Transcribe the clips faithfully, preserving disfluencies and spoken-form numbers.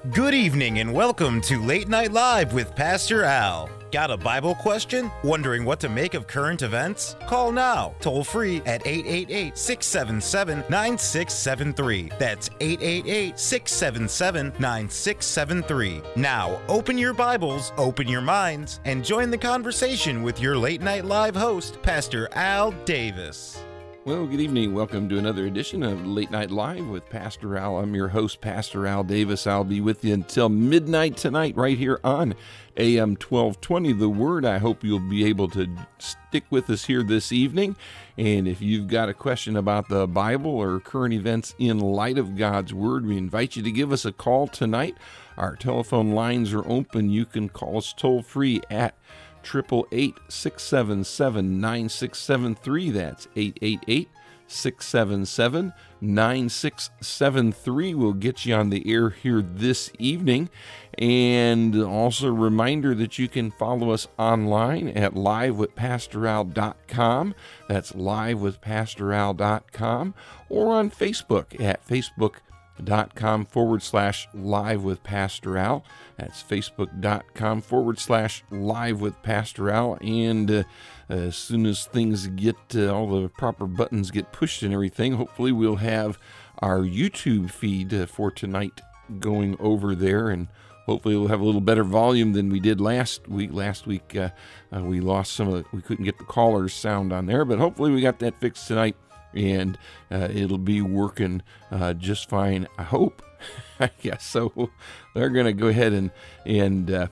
Good evening and welcome to Late Night Live with Pastor Al. Got a Bible question? Wondering what to make of current events? Call now, toll free at eight eight eight, six seven seven, nine six seven three. That's eight eight eight, six seven seven, nine six seven three. Now, open your Bibles, open your minds, and join the conversation with your Late Night Live host, Pastor Al Davis. Well, good evening. Welcome to another edition of Late Night Live with Pastor Al. I'm your host, Pastor Al Davis. I'll be with you until midnight tonight right here on A M twelve twenty, The Word. I hope you'll be able to stick with us here this evening. And if you've got a question about the Bible or current events in light of God's Word, we invite you to give us a call tonight. Our telephone lines are open. You can call us toll-free at eight eight eight, six seven seven, nine six seven three. That's eight eight eight, six seven seven, nine six seven three. We'll get you on the air here this evening. And also a reminder that you can follow us online at live with pastor al dot com. That's live with pastor al dot com. Or on Facebook at facebook dot com forward slash live with Pastor Al. That's facebook.com forward slash live with Pastor Al. And uh, as soon as things get, uh, all the proper buttons get pushed and everything, hopefully we'll have our YouTube feed uh, for tonight going over there. And hopefully we'll have a little better volume than we did last week. Last week uh, uh, we lost some of the, we couldn't get the caller's sound on there, but hopefully we got that fixed tonight. And uh, it'll be working uh, just fine, I hope. I guess so. They're going to go ahead and and uh,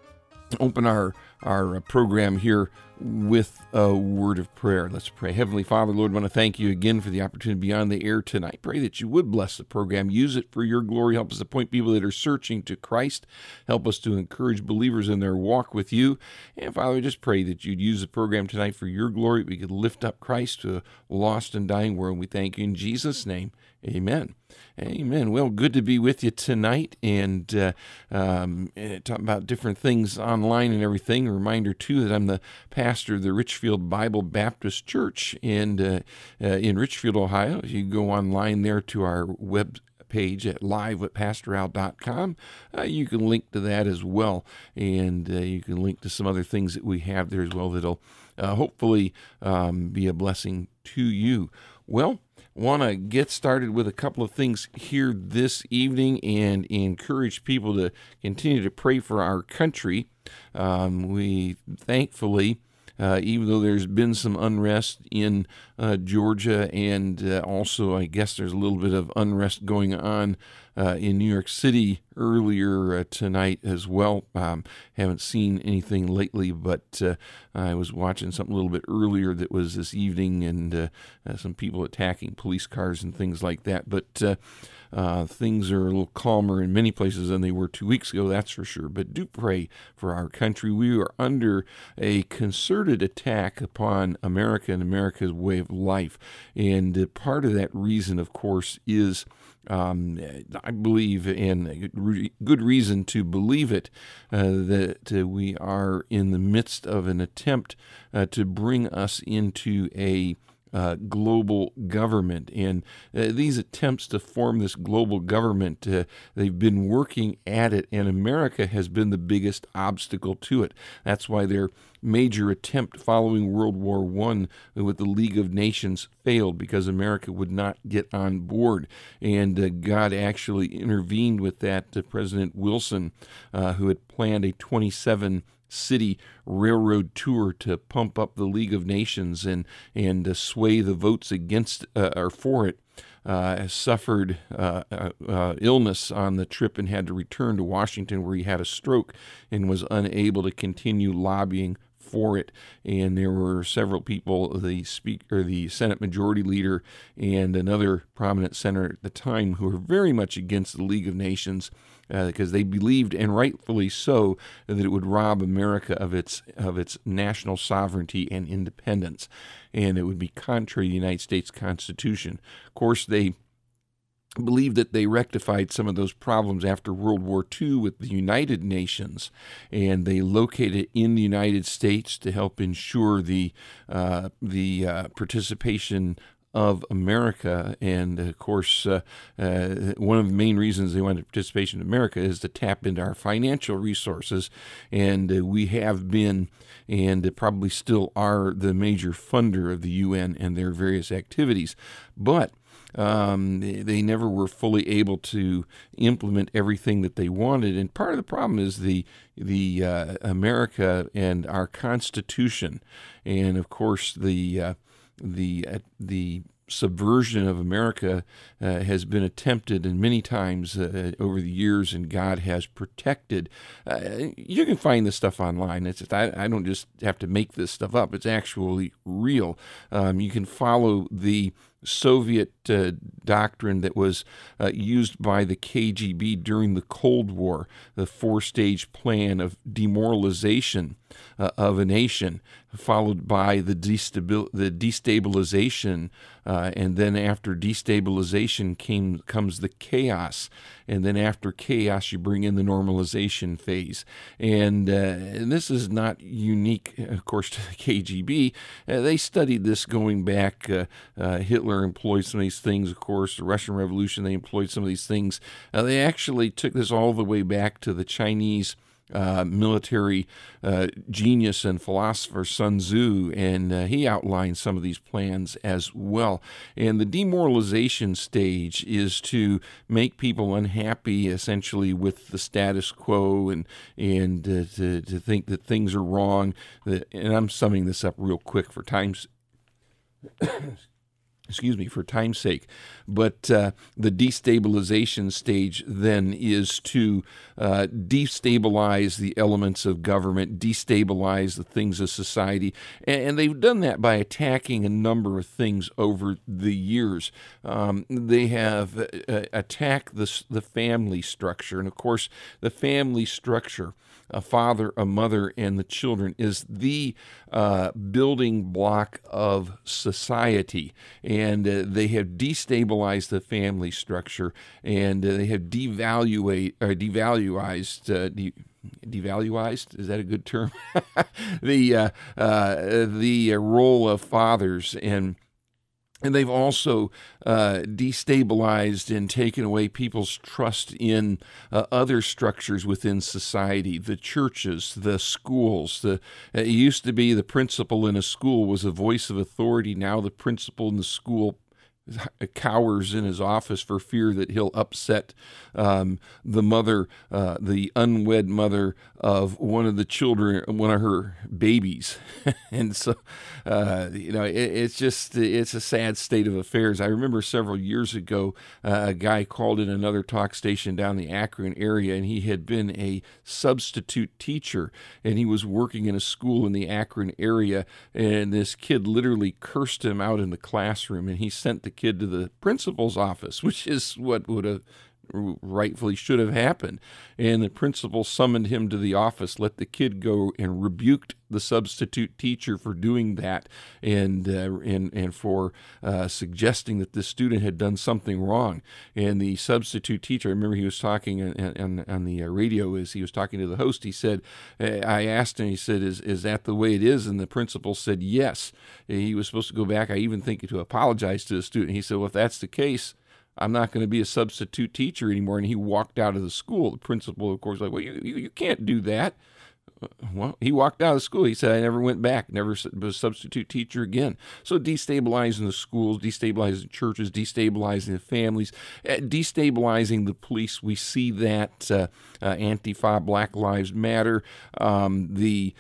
open our our program here with a word of prayer. Let's pray. Heavenly Father, Lord, I want to thank you again for the opportunity to be on the air tonight. Pray that you would bless the program. Use it for your glory. Help us to point people that are searching to Christ. Help us to encourage believers in their walk with you. And Father, I just pray that you'd use the program tonight for your glory. We could lift up Christ to a lost and dying world. We thank you in Jesus' name. Amen. Amen. Well, good to be with you tonight and uh, um, talking about different things online and everything. A reminder, too, that I'm the pastor of the Richfield Bible Baptist Church and uh, uh, in Richfield, Ohio. If you go online there to our web page at live with pastor al dot com, uh, you can link to that as well. And uh, you can link to some other things that we have there as well that'll uh, hopefully um, be a blessing to you. Well, want to get started with a couple of things here this evening and encourage people to continue to pray for our country. Um, we thankfully, uh, even though there's been some unrest in uh, Georgia and uh, also I guess there's a little bit of unrest going on uh, in New York City earlier uh, tonight as well. Um, haven't seen anything lately, but uh, I was watching something a little bit earlier that was this evening and uh, uh, some people attacking police cars and things like that. But uh, uh, things are a little calmer in many places than they were two weeks ago, that's for sure. But do pray for our country. We are under a concerted attack upon America and America's way of life. And uh, part of that reason, of course, is Um, I believe, and good reason to believe it, uh, that uh, we are in the midst of an attempt uh, to bring us into a uh, global government. And uh, these attempts to form this global government, uh, they've been working at it, and America has been the biggest obstacle to it. That's why their major attempt following World War One with the League of Nations failed, because America would not get on board. And uh, God actually intervened with that. Uh, President Wilson, uh, who had planned a twenty-seven city railroad tour to pump up the League of Nations and and uh, sway the votes against uh, or for it, uh, suffered uh, uh, illness on the trip and had to return to Washington, where he had a stroke and was unable to continue lobbying for it. And there were several people, the speaker, the Senate Majority Leader, and another prominent senator at the time, who were very much against the League of Nations uh, because they believed, and rightfully so, that it would rob America of its of its national sovereignty and independence, and it would be contrary to the United States Constitution. Of course, they believe that they rectified some of those problems after World War Two with the United Nations, and they located in the United States to help ensure the uh, the uh, participation of America. And of course, uh, uh, one of the main reasons they wanted participation in America is to tap into our financial resources. And uh, we have been, and probably still are, the major funder of the U N and their various activities. But Um, they, they never were fully able to implement everything that they wanted, and part of the problem is the the uh, America and our Constitution, and of course the uh, the uh, the subversion of America uh, has been attempted and many times uh, over the years, and God has protected. Uh, you can find this stuff online. It's just, I, I don't just have to make this stuff up. It's actually real. Um, you can follow the Soviet uh, doctrine that was uh, used by the K G B during the Cold War, the four-stage plan of demoralization uh, of a nation, followed by the, destabil- the destabilization, uh, and then after destabilization came comes the chaos, and then after chaos you bring in the normalization phase. And, uh, and this is not unique, of course, to the K G B. Uh, they studied this going back. Uh, uh, Hitler employed some of these things, of course. The Russian Revolution, they employed some of these things. Uh, they actually took this all the way back to the Chinese Uh, military uh, genius and philosopher Sun Tzu, and uh, he outlined some of these plans as well. And the demoralization stage is to make people unhappy, essentially, with the status quo, and and uh, to, to think that things are wrong. And I'm summing this up real quick for time's excuse me, for time's sake. But uh, the destabilization stage then is to uh, destabilize the elements of government, destabilize the things of society. And they've done that by attacking a number of things over the years. Um, they have uh, attacked the, the family structure. And of course, the family structure, a father, a mother, and the children, is the uh, building block of society. And uh, they have destabilized the family structure, and uh, they have devaluate or devaluized. Uh, de- Devaluized, is that a good term? the uh, uh, the role of fathers, and And they've also uh, destabilized and taken away people's trust in uh, other structures within society, the churches, the schools. The, it used to be the principal in a school was a voice of authority. Now the principal in the school cowers in his office for fear that he'll upset um, the mother, uh, the unwed mother of one of the children, one of her babies. And so, uh, you know, it, it's just, it's a sad state of affairs. I remember several years ago, uh, a guy called in another talk station down the Akron area, and he had been a substitute teacher, and he was working in a school in the Akron area, and this kid literally cursed him out in the classroom, and he sent the kid to the principal's office, which is what would have rightfully should have happened. And the principal summoned him to the office, let the kid go, and rebuked the substitute teacher for doing that, and uh, and and for uh, suggesting that the student had done something wrong. And the substitute teacher, I remember he was talking on, on, on the radio as he was talking to the host. He said, I asked him, he said, is is that the way it is? And the principal said yes. He was supposed to go back, I even think, to apologize to the student. He said, well, if that's the case, I'm not going to be a substitute teacher anymore. And he walked out of the school. The principal, of course, was like, well, you, you, you can't do that. Well, he walked out of the school. He said, I never went back, never was a substitute teacher again. So destabilizing the schools, destabilizing churches, destabilizing the families, destabilizing the police. We see that uh, uh, Antifa, Black Lives Matter, um, the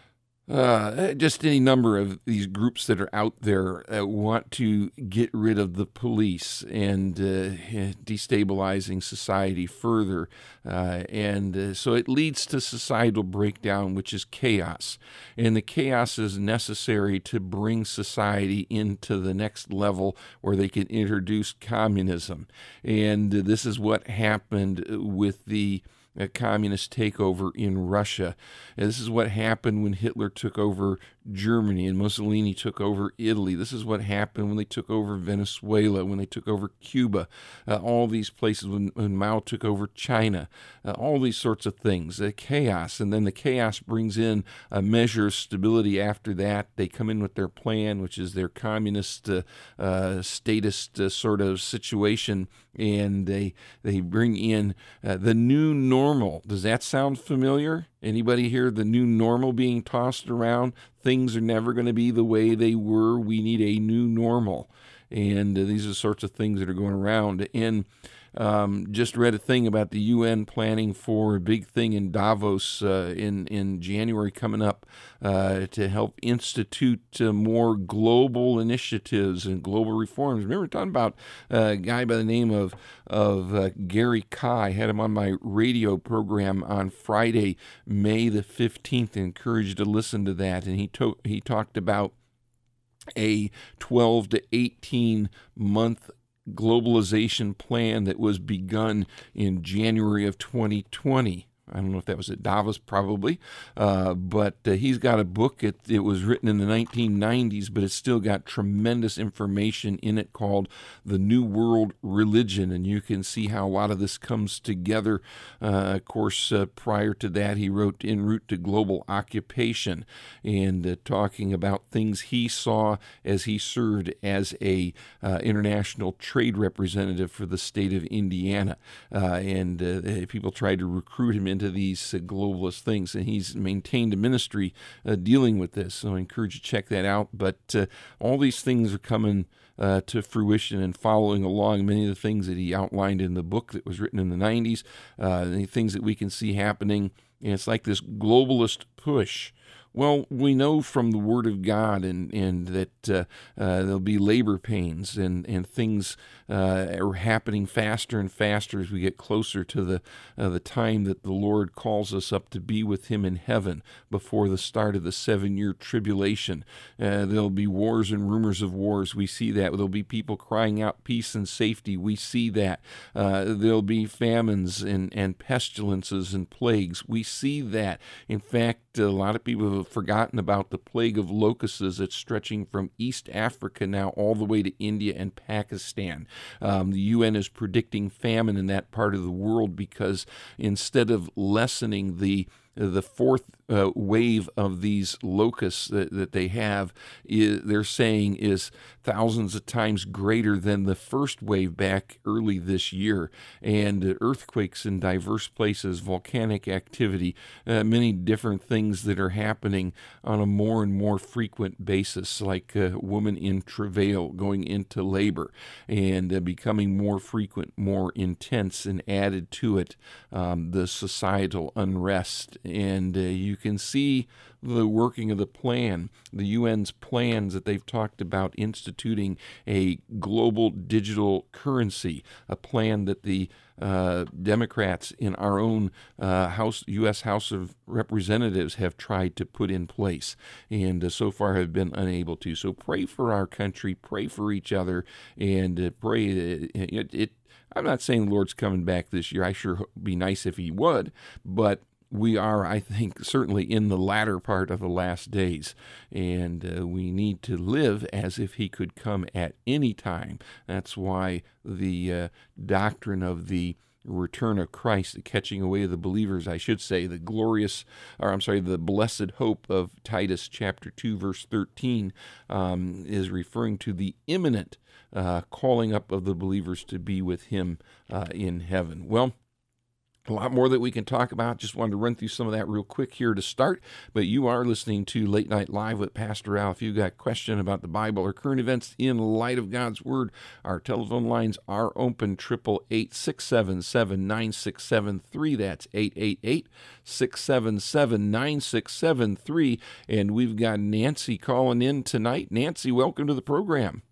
Uh, just any number of these groups that are out there uh, want to get rid of the police, and uh, destabilizing society further. Uh, and uh, so it leads to societal breakdown, which is chaos. And the chaos is necessary to bring society into the next level where they can introduce communism. And uh, this is what happened with the a communist takeover in Russia. And this is what happened when Hitler took over Germany, and Mussolini took over Italy. This is what happened when they took over Venezuela, when they took over Cuba, uh, all these places, when, when Mao took over China, uh, all these sorts of things, uh, chaos. And then the chaos brings in a measure of stability after that. They come in with their plan, which is their communist uh, uh, statist uh, sort of situation, and they they bring in uh, the new normal. Does that sound familiar? Anybody hear the new normal being tossed around? Things are never going to be the way they were. We need a new normal. And uh, these are the sorts of things that are going around. And um, just read a thing about the U N planning for a big thing in Davos uh, in, in January coming up uh, to help institute uh, more global initiatives and global reforms. Remember talking about a guy by the name of, of uh, Gary Kah. I had him on my radio program on Friday, May the fifteenth. I encourage you to listen to that. And he, to- he talked about a twelve to eighteen month globalization plan that was begun in January of twenty twenty. I don't know if that was at Davos, probably, uh, but uh, he's got a book. It, it was written in the nineteen nineties, but it's still got tremendous information in it called The New World Religion, and you can see how a lot of this comes together. Uh, of course, uh, prior to that, he wrote En Route to Global Occupation, and uh, talking about things he saw as he served as a uh, international trade representative for the state of Indiana, uh, and uh, people tried to recruit him into these uh, globalist things, and he's maintained a ministry uh, dealing with this, so I encourage you to check that out. But uh, all these things are coming uh, to fruition and following along many of the things that he outlined in the book that was written in the nineties, uh, the things that we can see happening, and it's like this globalist push. Well, we know from the Word of God and, and that uh, uh, there'll be labor pains and, and things uh, are happening faster and faster as we get closer to the uh, the time that the Lord calls us up to be with Him in heaven before the start of the seven-year tribulation. Uh, there'll be wars and rumors of wars. We see that. There'll be people crying out peace and safety. We see that. Uh, there'll be famines and, and pestilences and plagues. We see that. In fact, a lot of people have forgotten about the plague of locusts that's stretching from East Africa now all the way to India and Pakistan. Um, the U N is predicting famine in that part of the world because instead of lessening the the fourth uh, wave of these locusts that, that they have, is, they're saying is thousands of times greater than the first wave back early this year. And earthquakes in diverse places, volcanic activity, uh, many different things that are happening on a more and more frequent basis, like a woman in travail going into labor, and uh, becoming more frequent, more intense, and added to it um, the societal unrest. And uh, you can see the working of the plan, the U N's plans that they've talked about instituting a global digital currency, a plan that the uh, Democrats in our own uh, House, U S House of Representatives have tried to put in place, and uh, so far have been unable to. So pray for our country, pray for each other, and uh, pray that it, it. I'm not saying the Lord's coming back this year. I sure hope it'd be nice if He would, but we are, I think, certainly in the latter part of the last days, and uh, we need to live as if He could come at any time. That's why the uh, doctrine of the return of Christ, the catching away of the believers, I should say, the glorious, or I'm sorry, the blessed hope of Titus chapter two, verse thirteen, um, is referring to the imminent uh, calling up of the believers to be with Him uh, in heaven. Well, a lot more that we can talk about. Just wanted to run through some of that real quick here to start. But you are listening to Late Night Live with Pastor Al. If you've got a question about the Bible or current events in light of God's Word, our telephone lines are open, eight eight eight, six seven seven, nine six seven three. That's eight eight eight, six seven seven, nine six seven three. And we've got Nancy calling in tonight. Nancy, welcome to the program.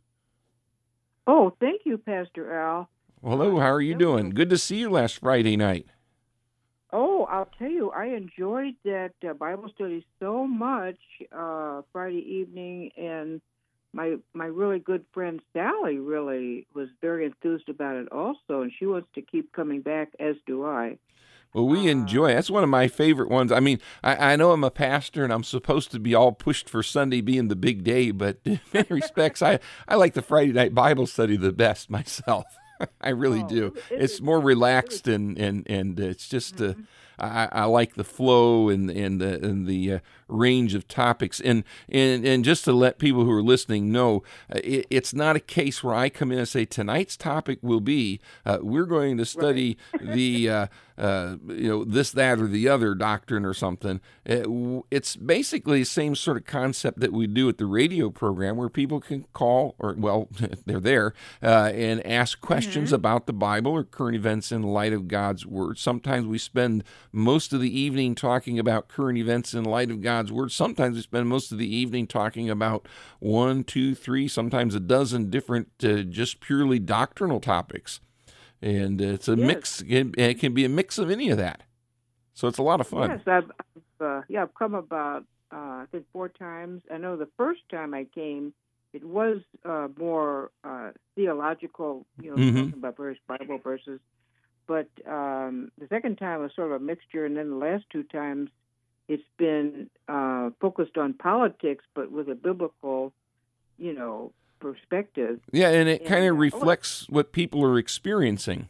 Oh, thank you, Pastor Al. Hello, how are you doing? Good to see you last Friday night. Oh, I'll tell you, I enjoyed that uh, Bible study so much uh, Friday evening, and my my really good friend Sally really was very enthused about it also, and she wants to keep coming back, as do I. Well, we enjoy it. That's one of my favorite ones. I mean, I, I know I'm a pastor and I'm supposed to be all pushed for Sunday being the big day, but in many respects, I, I like the Friday night Bible study the best myself. I really Oh, do. it It's is- more it is- relaxed and, and, and it's just, uh, I, I like the flow and, and the, and the uh, range of topics. And, and, and just to let people who are listening know, uh, it, it's not a case where I come in and say, tonight's topic will be, uh, we're going to study the, uh, uh, you know, this, that, or the other doctrine or something. It, it's basically the same sort of concept that we do at the radio program where people can call, or, well, they're there, uh, and ask questions about the Bible or current events in light of God's Word. Sometimes we spend most of the evening talking about current events in light of God's Word. Sometimes we spend most of the evening talking about one, two, three, sometimes a dozen different uh, just purely doctrinal topics. And it's a Yes. mix, it, it can be a mix of any of that. So it's a lot of fun. Yes, I've, I've uh, yeah, I've come about uh, I think four times. I know the first time I came, it was uh, more uh, theological, you know, Mhm. talking about various Bible verses. But um, the second time was sort of a mixture, and then the last two times, it's been uh, focused on politics, but with a biblical, you know, perspective. Yeah, and it And, kind uh, of oh, reflects what people are experiencing.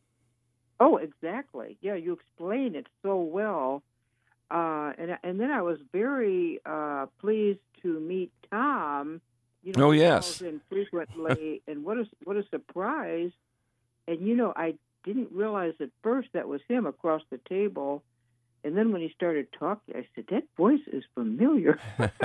Oh, exactly. Yeah, you explain it so well. Uh, and and then I was very uh, pleased to meet Tom. You know, Oh, he yes. calls in frequently, and what a what a surprise! And you know, I didn't realize at first that was him across the table, and then when he started talking, I said, "That voice is familiar."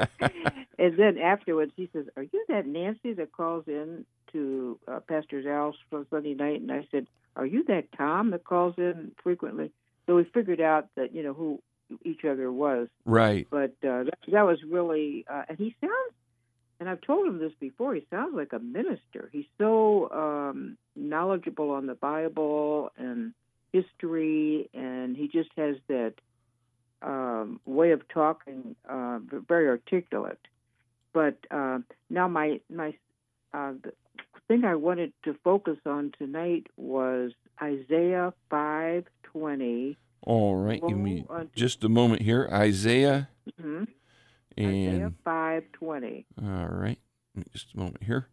And then afterwards, he says, "Are you that Nancy that calls in to uh, Pastor Al's from Sunday night?" And I said, "Are you that Tom that calls in frequently?" So we figured out that you know who each other was. Right. But uh, that, that was really, uh, and he sounds, and I've told him this before, he sounds like a minister. He's so um, knowledgeable on the Bible and history, and he just has that um, way of talking, uh, very articulate. But uh, now my, my uh, the thing I wanted to focus on tonight was Isaiah five twenty. All right. Give Woe me unto- just a moment here. Isaiah Mhm. and Isaiah five twenty. all right. Give me just a moment here.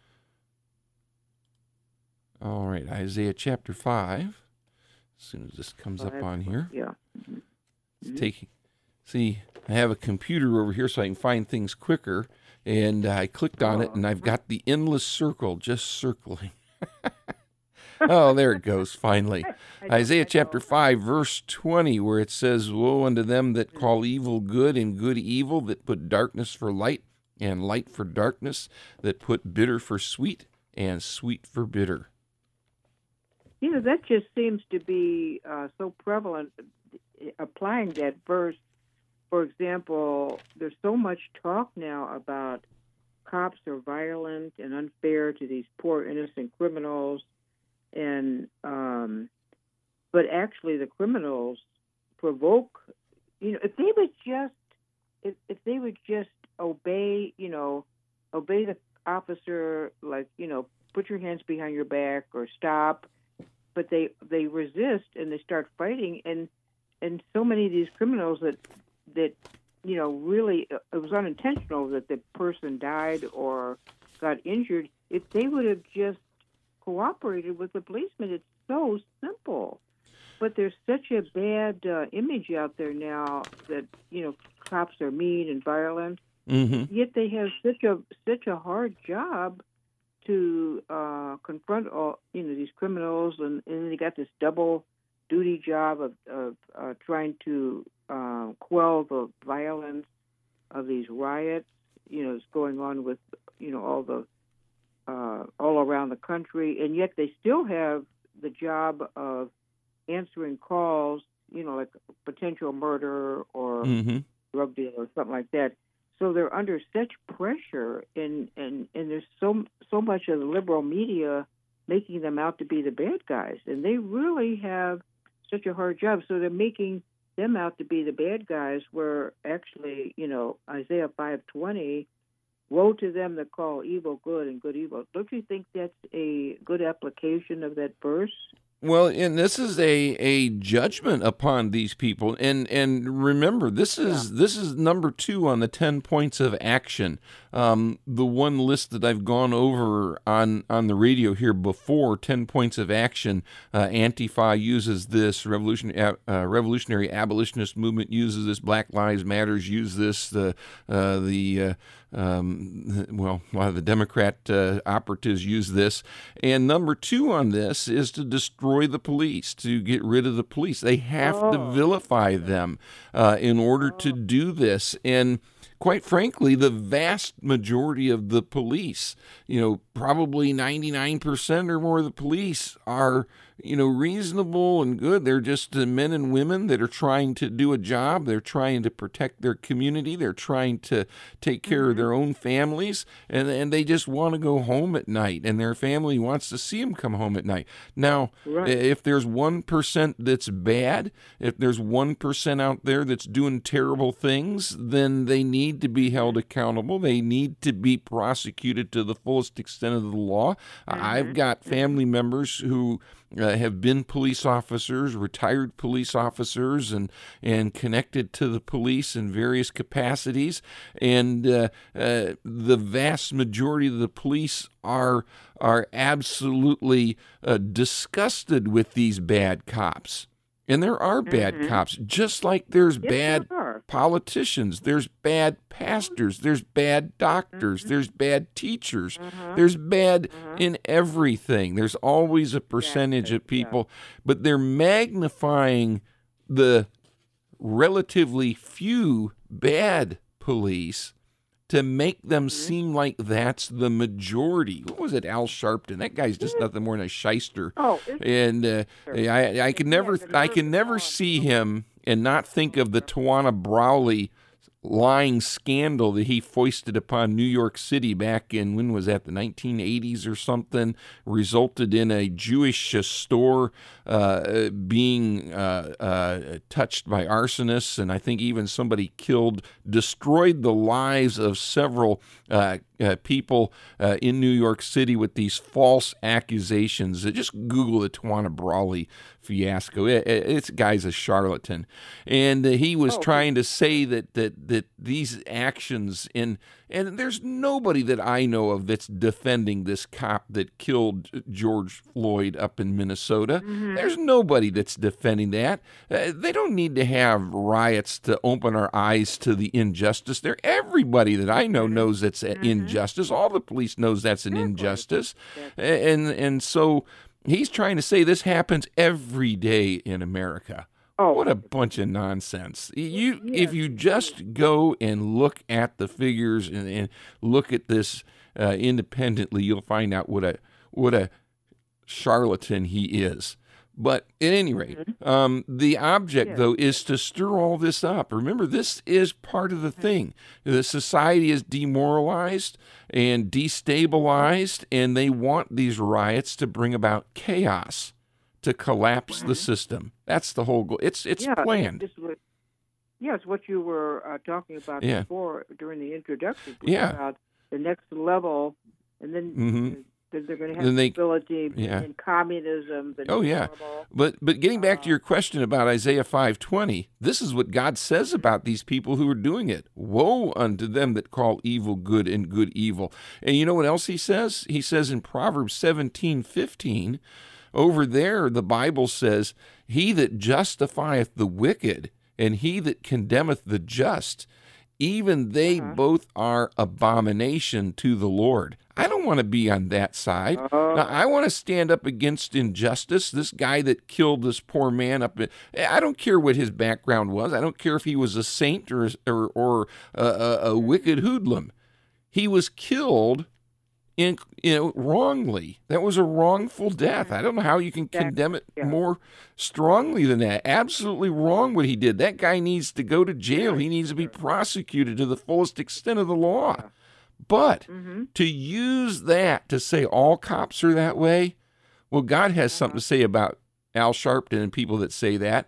All right, Isaiah chapter five. As soon as this comes up on here. Yeah. It's taking. See, I have a computer over here so I can find things quicker, and I clicked on it, and I've got the endless circle just circling. Oh, there it goes, finally. Isaiah chapter five, verse twenty, where it says, "Woe unto them that call evil good and good evil, that put darkness for light and light for darkness, that put bitter for sweet and sweet for bitter." You know, that just seems to be uh, so prevalent, applying that verse. For example, there's so much talk now about cops are violent and unfair to these poor innocent criminals, and um, but actually the criminals provoke. You know, if they would just, if if they would just obey, you know, obey the officer, like you know, put your hands behind your back or stop. But they they resist and they start fighting, and and so many of these criminals that that you know really it was unintentional that the person died or got injured. If they would have just cooperated with the policeman, it's so simple. But there's such a bad uh, image out there now that you know cops are mean and violent. Mm-hmm. Yet they have such a such a hard job to uh, confront all you know these criminals, and, and they got this double duty job of, of uh, trying to uh, quell the violence of these riots. You know, it's going on with you know all the uh, all around the country, and yet they still have the job of answering calls. You know, like potential murder or Mm-hmm. drug deal or something like that. So they're under such pressure, and, and, and there's so so much of the liberal media making them out to be the bad guys, and they really have such a hard job. So they're making them out to be the bad guys, where actually, you know, Isaiah five twenty, woe to them that call evil good and good evil. Don't you think that's a good application of that verse? Well, and this is a, a judgment upon these people, and and remember, this is yeah. this is number two on the ten points of action. Um, the one list that I've gone over on on the radio here before, ten points of action. Uh, Antifa uses this. Revolution uh, Revolutionary Abolitionist Movement uses this. Black Lives Matters use this. The uh, the uh, Um, well, a lot of the Democrat uh, operatives use this. And number two on this is to destroy the police, to get rid of the police. They have oh. to vilify them uh, in order oh. to do this. And quite frankly, the vast majority of the police, you know, probably ninety-nine percent or more of the police are, you know, reasonable and good. They're just uh, men and women that are trying to do a job. They're trying to protect their community. They're trying to take care mm-hmm. of their own families, and, and they just want to go home at night, and their family wants to see them come home at night. Now, right. if there's one percent that's bad, if there's one percent out there that's doing terrible things, then they need to be held accountable. They need to be prosecuted to the fullest extent of the law. Mm-hmm. I've got family members who Uh, have been police officers, retired police officers, and and connected to the police in various capacities. And uh, uh, the vast majority of the police are are absolutely uh, disgusted with these bad cops. And there are bad mm-hmm. cops, just like there's yes, bad there politicians, there's bad pastors, there's bad doctors, mm-hmm. there's bad teachers, mm-hmm. there's bad mm-hmm. in everything. There's always a percentage yeah, of people, yeah. but they're magnifying the relatively few bad police to make them mm-hmm. seem like that's the majority. What was it, Al Sharpton? That guy's just nothing more than a shyster. Oh, and uh, I, I can never, I can never see him and not think of the Tawana Brawley lying scandal that he foisted upon New York City back in, when was that, the nineteen eighties or something, resulted in a Jewish uh, store uh, being uh, uh, touched by arsonists, and I think even somebody killed, destroyed the lives of several uh, uh, people uh, in New York City with these false accusations. Just Google the Tawana Brawley fiasco. It, it, it's guy's a charlatan, and uh, he was oh, trying to say that that that these actions in and there's nobody that I know of that's defending this cop that killed George Floyd up in Minnesota. Mm-hmm. There's nobody that's defending that. Uh, they don't need to have riots to open our eyes to the injustice there. Everybody that I know knows that's an mm-hmm. injustice. All the police knows that's an injustice, and and so. He's trying to say this happens every day in America. Oh, what a bunch of nonsense. You, yeah. If you just go and look at the figures and, and look at this uh, independently, you'll find out what a what a charlatan he is. But at any rate, um, the object, yeah. though, is to stir all this up. Remember, this is part of the thing. The society is demoralized and destabilized, and they want these riots to bring about chaos, to collapse mm-hmm. the system. That's the whole goal. It's it's yeah, planned. This was, yeah, it's what you were uh, talking about yeah. before during the introduction. Yeah. About the next level, and then... Mm-hmm. They're going to have they, stability yeah. in communism. Oh, yeah. But but getting back to your question about Isaiah five twenty, this is what God says about these people who are doing it. Woe unto them that call evil good and good evil. And you know what else he says? He says in Proverbs seventeen fifteen, over there the Bible says, he that justifieth the wicked and he that condemneth the just, even they uh-huh. both are abomination to the Lord. I don't want to be on that side. Uh, now, I want to stand up against injustice. This guy that killed this poor man up in, I don't care what his background was. I don't care if he was a saint or or, or a, a, a wicked hoodlum. He was killed in you know wrongly. That was a wrongful death. I don't know how you can condemn it yeah. more strongly than that. Absolutely wrong what he did. That guy needs to go to jail. He needs to be prosecuted to the fullest extent of the law. But mm-hmm. to use that to say all cops are that way, well, God has something to say about Al Sharpton and people that say that.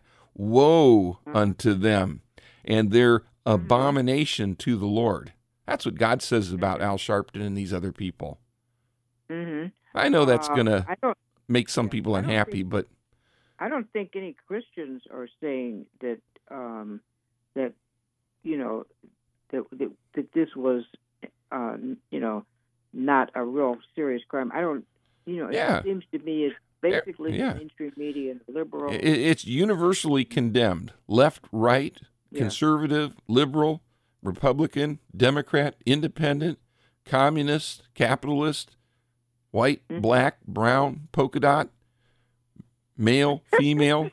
Woe mm-hmm. unto them and their mm-hmm. abomination to the Lord. That's what God says about Al Sharpton and these other people. Mm-hmm. I know that's uh, going to make some people unhappy, think, but I don't think any Christians are saying that um, that you know that that, that this was uh, you know not a real serious crime. I don't. You know, Yeah. it seems to me it's basically Yeah. the mainstream media and liberal. It, it's universally condemned. Left, right, Yeah. conservative, liberal, Republican, Democrat, independent, communist, capitalist, white, Mhm. black, brown, polka dot, male, female.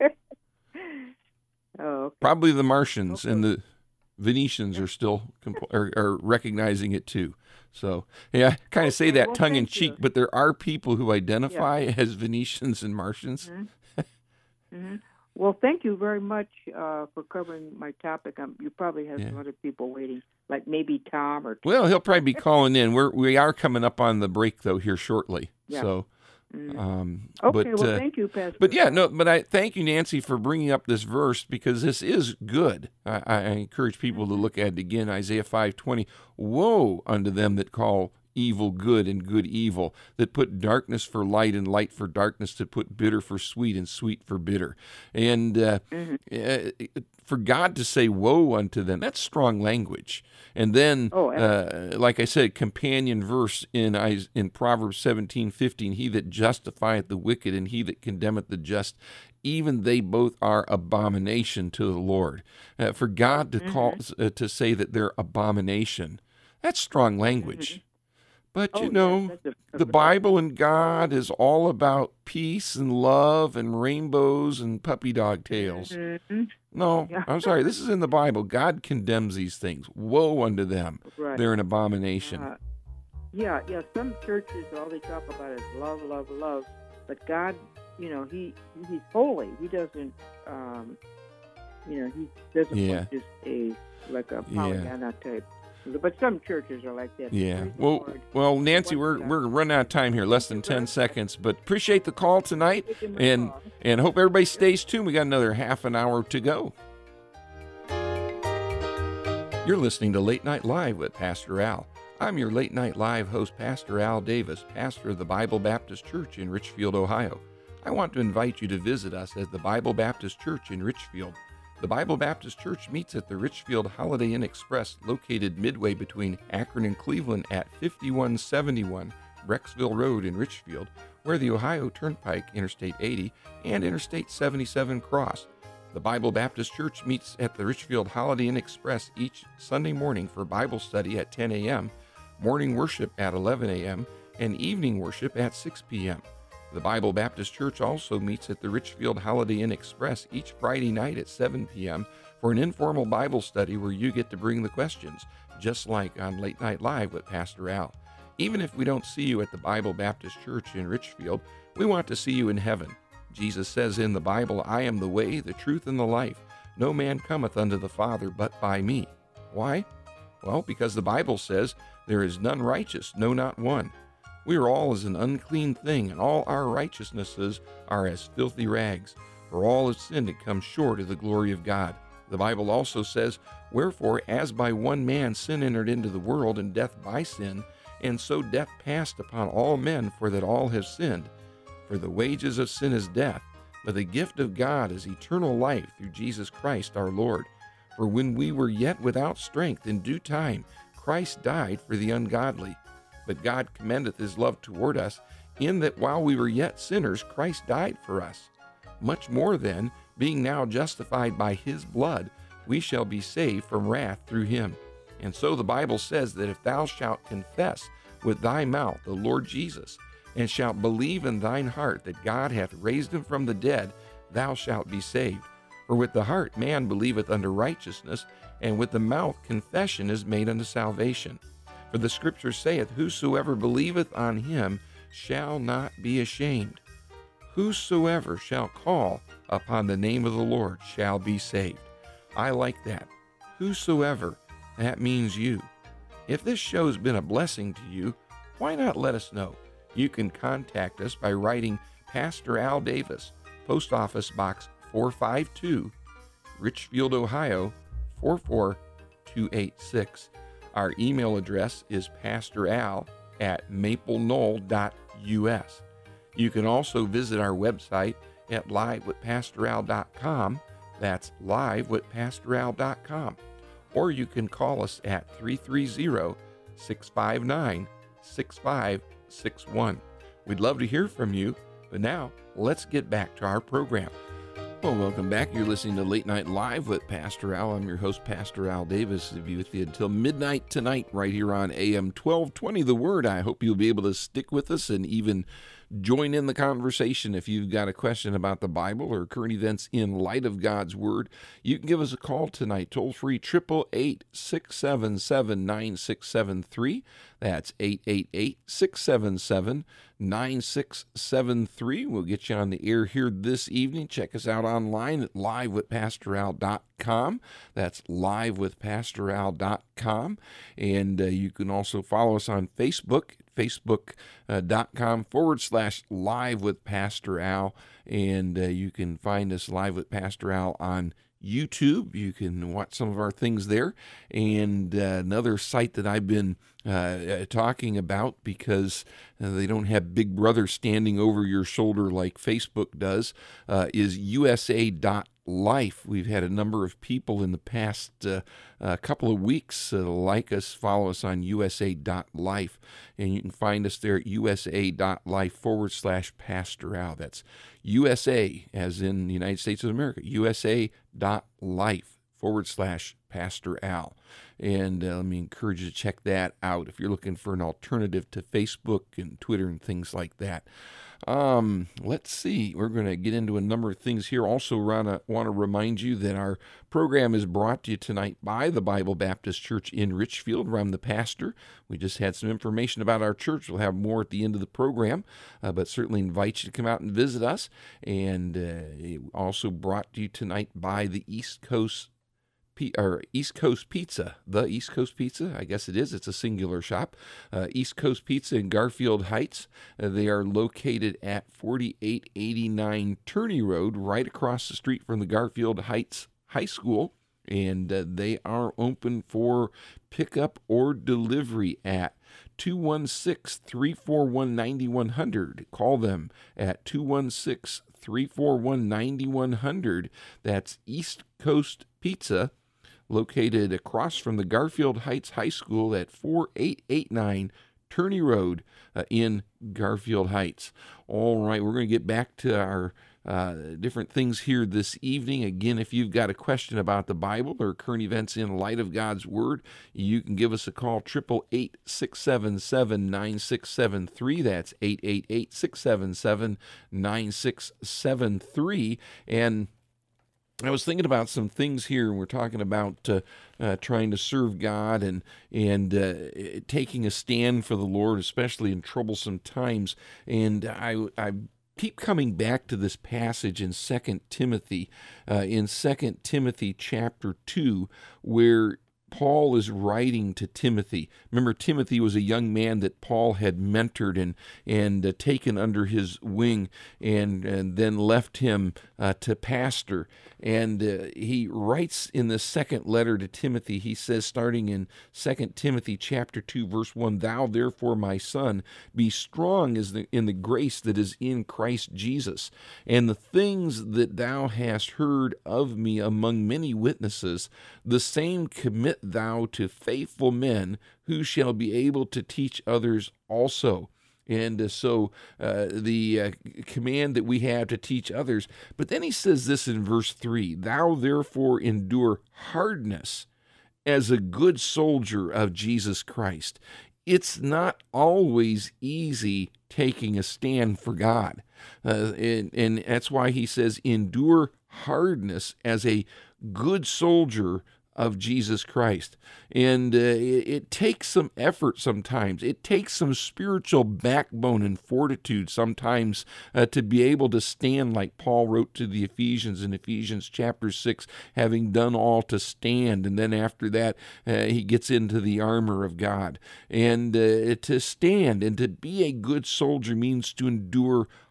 Oh, okay. Probably the Martians Okay. and the Venetians are still comp- are, are recognizing it too. So, yeah, I kind of say Okay, that well, tongue in thank cheek, you. but there are people who identify as Venetians and Martians. hmm Well, thank you very much uh, for covering my topic. Um, you probably have Yeah. some other people waiting, like maybe Tom or. Well, he'll probably be calling in. We're we are coming up on the break though here shortly. Yeah. So, Mhm. um, Okay, but well, uh, thank you, Pastor. but yeah, no, but I thank you, Nancy, for bringing up this verse because this is good. I, I encourage people to look at it again. Isaiah five twenty. Woe unto them that call evil good and good evil, that put darkness for light and light for darkness, that put bitter for sweet and sweet for bitter. And uh, uh, for God to say woe unto them, that's strong language. And then, Oh, uh, like I said, companion verse in Is- in Proverbs seventeen fifteen, he that justifieth the wicked and he that condemneth the just, even they both are abomination to the Lord. Uh, for God to call uh, to say that they're abomination, that's strong language. But Oh, you yes, know, that's a- the Bible and God is all about peace and love and rainbows and puppy dog tails. Mhm. No, Yeah. I'm sorry. This is in the Bible. God condemns these things. Woe unto them. Right. They're an abomination. Uh, yeah, yeah. Some churches, all they talk about is love, love, love. But God, you know, He He's holy. He doesn't, um, you know, He doesn't Yeah. want just a like a Yeah. Pollyanna type. But some churches are like that. Yeah. Praise the Well, Lord. well, Nancy, What we're God- we're running out of time here. Less than ten seconds. But appreciate the call tonight, Taking my and call. and hope everybody stays tuned. We got another half an hour to go. You're listening to Late Night Live with Pastor Al. I'm your Late Night Live host, Pastor Al Davis, pastor of the Bible Baptist Church in Richfield, Ohio. I want to invite you to visit us at the Bible Baptist Church in Richfield. The Bible Baptist Church meets at the Richfield Holiday Inn Express, located midway between Akron and Cleveland at fifty-one seventy-one Brecksville Road in Richfield, where the Ohio Turnpike, Interstate eighty, and Interstate seventy-seven cross. The Bible Baptist Church meets at the Richfield Holiday Inn Express each Sunday morning for Bible study at ten a.m., morning worship at eleven a.m., and evening worship at six p.m. The Bible Baptist Church also meets at the Richfield Holiday Inn Express each Friday night at seven p.m. for an informal Bible study where you get to bring the questions, just like on Late Night Live with Pastor Al. Even if we don't see you at the Bible Baptist Church in Richfield, we want to see you in heaven. Jesus says in the Bible, I am the way, the truth, and the life. No man cometh unto the Father but by me. Why? Well, because the Bible says, there is none righteous, no, not one. We are all as an unclean thing, and all our righteousnesses are as filthy rags. For all have sinned and come short of the glory of God. The Bible also says, wherefore, as by one man sin entered into the world, and death by sin, and so death passed upon all men, for that all have sinned. For the wages of sin is death, but the gift of God is eternal life through Jesus Christ our Lord. For when we were yet without strength, in due time Christ died for the ungodly. But God commendeth his love toward us, in that while we were yet sinners, Christ died for us. Much more then, being now justified by his blood, we shall be saved from wrath through him. And so the Bible says that if thou shalt confess with thy mouth the Lord Jesus, and shalt believe in thine heart that God hath raised him from the dead, thou shalt be saved. For with the heart man believeth unto righteousness, and with the mouth confession is made unto salvation. For the Scripture saith, whosoever believeth on him shall not be ashamed. Whosoever shall call upon the name of the Lord shall be saved. I like that. Whosoever, that means you. If this show's been a blessing to you, why not let us know? You can contact us by writing Pastor Al Davis, Post Office Box four five two, Richfield, Ohio four four two eight six. Our email address is pastoral at maple knoll dot u s. You can also visit our website at live with pastor al dot com. That's live with pastor al dot com. Or you can call us at three three zero, six five nine, six five six one. We'd love to hear from you, but now let's get back to our program. Well, welcome back. You're listening to Late Night Live with Pastor Al. I'm your host, Pastor Al Davis. I'll be with you until midnight tonight right here on A M twelve twenty The Word. I hope you'll be able to stick with us and even join in the conversation. If you've got a question about the Bible or current events in light of God's Word, you can give us a call tonight, toll free, eight eight eight, six seven seven, nine six seven three. That's eight eight eight, six seven seven, nine six seven three. We'll get you on the air here this evening. Check us out online at live with pastor al dot com. That's live with pastor al dot com. And uh, you can also follow us on Facebook, facebook.com forward slash live with Pastor Al. And uh, you can find us Live with Pastor Al on YouTube. You can watch some of our things there. And uh, another site that I've been uh, talking about, because uh, they don't have Big Brother standing over your shoulder like Facebook does, uh, is U S A dot life. We've had a number of people in the past uh, uh, couple of weeks uh, like us, follow us on U S A dot life. And you can find us there at U S A dot life forward slash Pastor Al. That's U S A, as in the United States of America, U S A dot life forward slash Pastor Al. And uh, let me encourage you to check that out if you're looking for an alternative to Facebook and Twitter and things like that. Um, let's see. We're going to get into a number of things here. Also, want to want to remind you that our program is brought to you tonight by the Bible Baptist Church in Richfield, where I'm the pastor. We just had some information about our church. We'll have more at the end of the program, uh, but certainly invite you to come out and visit us. And uh, also brought to you tonight by the East Coast P- or East Coast Pizza, the East Coast Pizza, I guess it is. It's a singular shop. Uh, East Coast Pizza in Garfield Heights. Uh, they are located at forty-eight eighty-nine Turney Road, right across the street from the Garfield Heights High School. And uh, they are open for pickup or delivery at two one six, three four one, nine one zero zero. Call them at two one six, three four one, nine one zero zero. That's East Coast Pizza, located across from the Garfield Heights High School at forty-eight eighty-nine Turney Road uh, in Garfield Heights. All right, we're going to get back to our uh, different things here this evening. Again, if you've got a question about the Bible or current events in light of God's Word, you can give us a call, eight eight eight, six seven seven, nine six seven three. That's eight eight eight, six seven seven, nine six seven three. And I was thinking about some things here, and we're talking about uh, uh, trying to serve God and and uh, taking a stand for the Lord, especially in troublesome times. And I I keep coming back to this passage in Second Timothy, uh, in Second Timothy chapter two, where Paul is writing to Timothy. Remember, Timothy was a young man that Paul had mentored and and uh, taken under his wing, and, and then left him uh, to pastor. And uh, he writes in the second letter to Timothy, he says, starting in Second Timothy chapter two, verse one, "Thou therefore, my son, be strong as the, in the grace that is in Christ Jesus. And the things that thou hast heard of me among many witnesses, the same commit thou to faithful men who shall be able to teach others also." And uh, so uh, the uh, command that we have to teach others. But then he says this in verse three, "Thou therefore endure hardness as a good soldier of Jesus Christ." It's not always easy taking a stand for God. Uh, and, and that's why he says, endure hardness as a good soldier of Jesus Christ. And uh, it, it takes some effort sometimes. It takes some spiritual backbone and fortitude sometimes uh, to be able to stand, like Paul wrote to the Ephesians in Ephesians chapter six, having done all to stand. And then after that, uh, he gets into the armor of God. And uh, to stand and to be a good soldier means to endure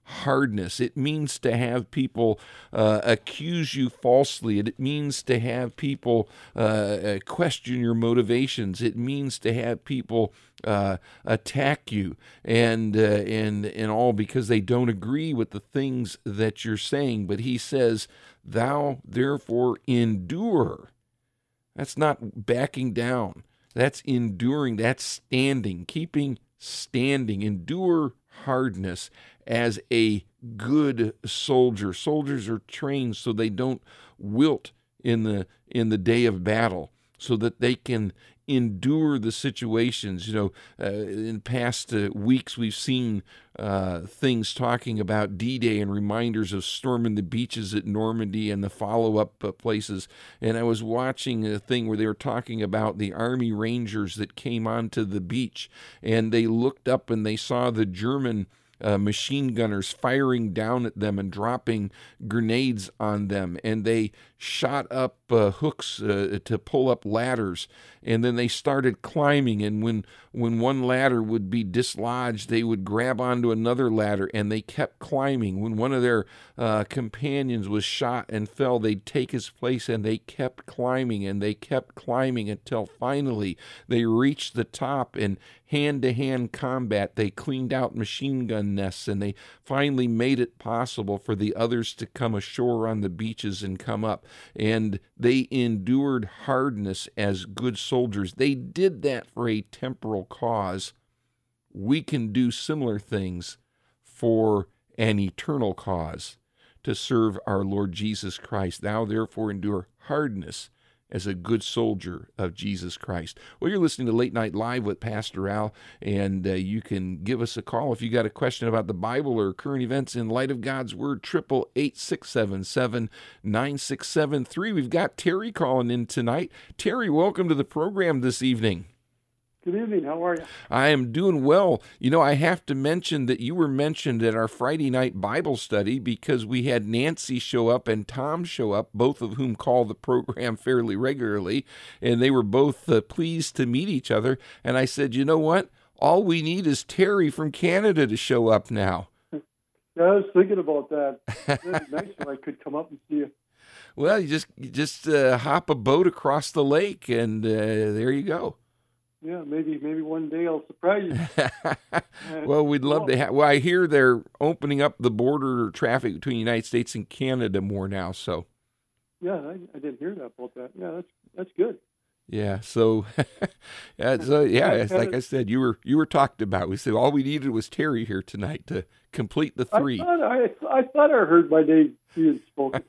hardness. It means to have people uh, accuse you falsely. It means to have people uh, question your motivations. It means to have people uh, attack you and uh, and and all because they don't agree with the things that you're saying. But he says, "Thou therefore endure." That's not backing down. That's enduring. That's standing, keeping standing. Endure hardness as a good soldier. Soldiers are trained so they don't wilt in the in the day of battle, so that they can endure the situations. You know, uh, in past uh, weeks we've seen uh, things talking about D-Day and reminders of storming the beaches at Normandy and the follow-up uh, places. And I was watching a thing where they were talking about the Army Rangers that came onto the beach, and they looked up and they saw the German Uh, machine gunners firing down at them and dropping grenades on them, and they shot up uh, hooks uh, to pull up ladders, and then they started climbing, and when when one ladder would be dislodged, they would grab onto another ladder, and they kept climbing. When one of their uh, companions was shot and fell, they'd take his place, and they kept climbing, and they kept climbing until finally they reached the top, and hand-to-hand combat, they cleaned out machine gun nests, and they finally made it possible for the others to come ashore on the beaches and come up. And they endured hardness as good soldiers. They did that for a temporal cause. We can do similar things for an eternal cause, to serve our Lord Jesus Christ. Thou therefore endure hardness as a good soldier of Jesus Christ. Well, you're listening to Late Night Live with Pastor Al, and uh, you can give us a call if you got a question about the Bible or current events in light of God's Word, triple eight six seven seven nine six seven three. We've got Terry calling in tonight. Terry, welcome to the program this evening. Good evening. How are you? I am doing well. You know, I have to mention that you were mentioned at our Friday night Bible study because we had Nancy show up and Tom show up, both of whom call the program fairly regularly, and they were both uh, pleased to meet each other. And I said, you know what? All we need is Terry from Canada to show up now. Yeah, I was thinking about that. It'd be nice if I could come up and see you. Well, you just you just uh, hop a boat across the lake, and uh, there you go. Yeah, maybe maybe one day I'll surprise you. Well, we'd love to have. Well, I hear they're opening up the border traffic between the United States and Canada more now. So. Yeah, I, I didn't hear that about that. Yeah, that's that's good. Yeah. So. yeah. So yeah, it's like I said, you were you were talked about. We said all we needed was Terry here tonight to complete the three. I thought I, I thought I heard my name being spoken.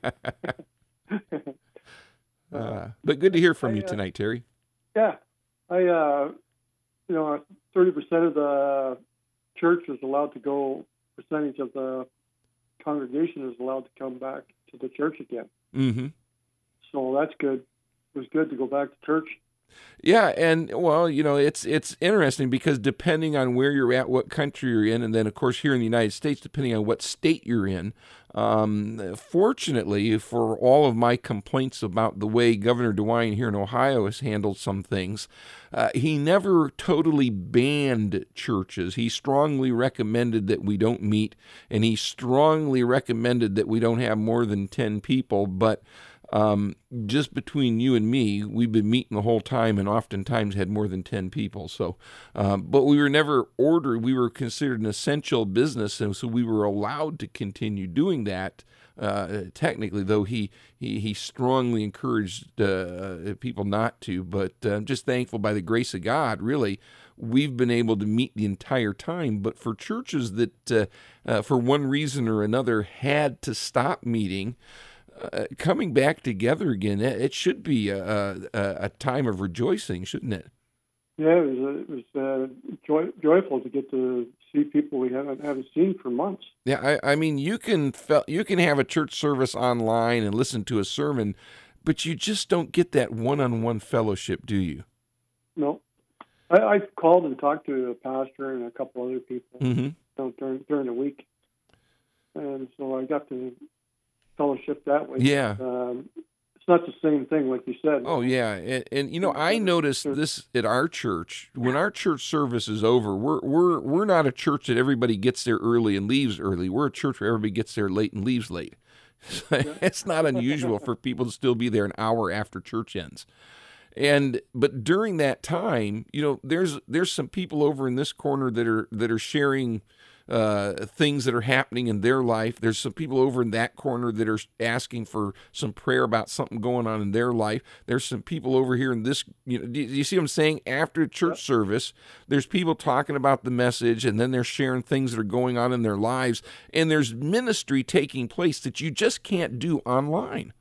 uh, but good to hear from I, you uh, tonight, Terry. Yeah. I, uh, you know, thirty percent of the church is allowed to go, percentage of the congregation is allowed to come back to the church again. Mm-hmm. So that's good. It was good to go back to church. Yeah, and well, you know, it's it's interesting because depending on where you're at, what country you're in, and then of course here in the United States, depending on what state you're in. Um, fortunately, for all of my complaints about the way Governor DeWine here in Ohio has handled some things, uh, he never totally banned churches. He strongly recommended that we don't meet, and he strongly recommended that we don't have more than ten people, but Um, just between you and me, we've been meeting the whole time and oftentimes had more than ten people. So, um, but we were never ordered. We were considered an essential business, and so we were allowed to continue doing that. Uh, technically, though, he he, he strongly encouraged uh, people not to. But uh, I'm just thankful by the grace of God, really, we've been able to meet the entire time. But for churches that, uh, uh, for one reason or another, had to stop meeting, Uh, coming back together again, it should be a, a, a time of rejoicing, shouldn't it? Yeah, it was, it was uh, joy, joyful to get to see people we haven't haven't seen for months. Yeah, I, I mean, you can fe- you can have a church service online and listen to a sermon, but you just don't get that one-on-one fellowship, do you? No, I, I called and talked to a pastor and a couple other people Mm-hmm. you know, during during the week, and so I got to fellowship that way. Yeah. Um, it's not the same thing like you said. Oh yeah, and, and you know I noticed this at our church. When our church service is over, we're we're we're not a church that everybody gets there early and leaves early. We're a church where everybody gets there late and leaves late. It's not unusual for people to still be there an hour after church ends. And but during that time, you know, there's there's some people over in this corner that are that are sharing uh, things that are happening in their life. There's some people over in that corner that are asking for some prayer about something going on in their life. There's some people over here in this, you know, do you see what I'm saying? After church yep. service, there's people talking about the message, and then they're sharing things that are going on in their lives, and there's ministry taking place that you just can't do online.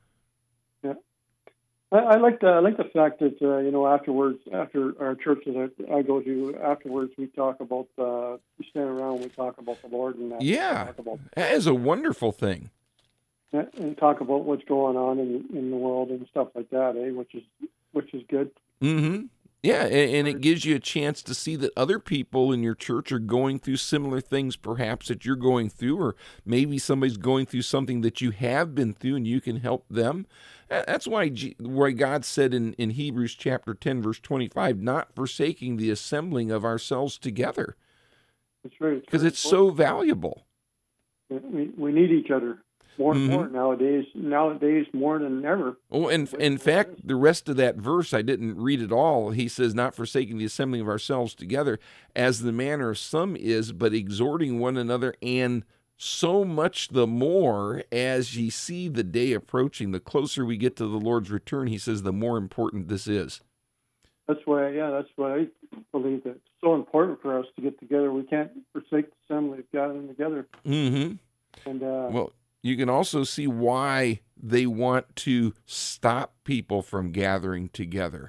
I, I like the I like the fact that uh, you know afterwards, after our church that I, I go to, afterwards we talk about uh, we stand around, we talk about the Lord, and that. Yeah, talk about, that is a wonderful thing. And talk about what's going on in in the world and stuff like that, eh? Which is which is good. Mm-hmm. Yeah, and, and it gives you a chance to see that other people in your church are going through similar things, perhaps that you're going through, or maybe somebody's going through something that you have been through, and you can help them. That's why, why God said in, in Hebrews chapter ten, verse twenty-five, not forsaking the assembling of ourselves together. That's right. Because it's so valuable. We, we need each other. More and mm-hmm. more nowadays, nowadays more than ever. Oh, and in fact, the rest of that verse, I didn't read it all. He says, not forsaking the assembling of ourselves together, as the manner of some is, but exhorting one another, and so much the more as ye see the day approaching. The closer we get to the Lord's return, he says, the more important this is. That's why, yeah, that's why I believe that it's so important for us to get together. We can't forsake the assembly of gathering together. Mm-hmm. And uh, well, you can also see why they want to stop people from gathering together.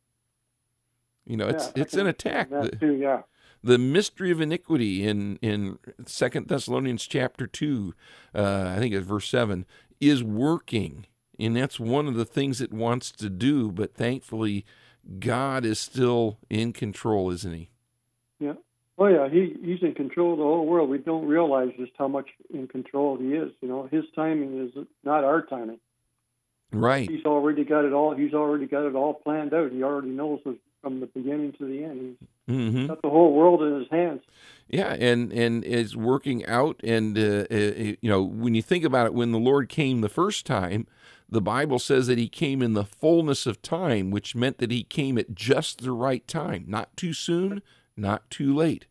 You know, it's yeah, it's an attack. That the, too, yeah. the mystery of iniquity in in Second Thessalonians chapter two, uh, I think it's verse seven, is working, and that's one of the things it wants to do. But thankfully, God is still in control, isn't He? Yeah. Oh, yeah, he, he's in control of the whole world. We don't realize just how much in control he is. You know, his timing is not our timing. Right. He's already got it all. He's already got it all planned out. He already knows from the beginning to the end. He's mm-hmm. got the whole world in his hands. Yeah, and and it's working out. And uh, uh, you know, when you think about it, when the Lord came the first time, the Bible says that He came in the fullness of time, which meant that He came at just the right time, not too soon, not too late.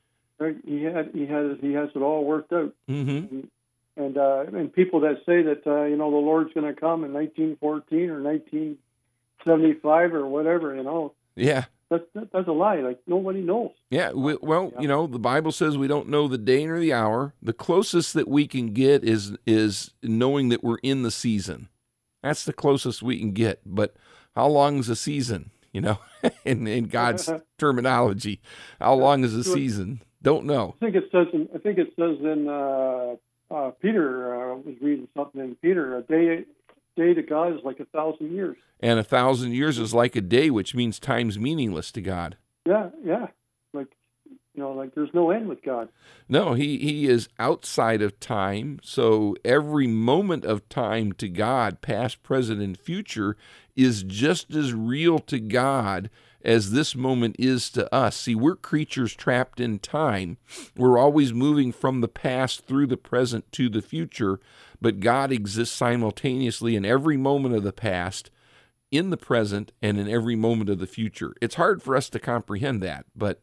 He had he has he has it all worked out. Mm-hmm. And and, uh, and people that say that uh, you know the Lord's going to come in nineteen fourteen or nineteen seventy-five or whatever, you know. Yeah. That's that, that's a lie. Like nobody knows. Yeah. We, well, yeah. you know, the Bible says we don't know the day nor the hour. The closest that we can get is is knowing that we're in the season. That's the closest we can get. But how long is a season? You know, in in God's terminology, how long is a season? Don't know. I think it says. In, I think it says in uh, uh, Peter. Uh, I was reading something in Peter. A day, day to God is like a thousand years. And a thousand years is like a day, which means time's meaningless to God. Yeah, yeah. Like you know, like there's no end with God. No, he he is outside of time. So every moment of time to God, past, present, and future, is just as real to God as this moment is to us. See, we're creatures trapped in time. We're always moving from the past through the present to the future, but God exists simultaneously in every moment of the past, in the present, and in every moment of the future. It's hard for us to comprehend that, but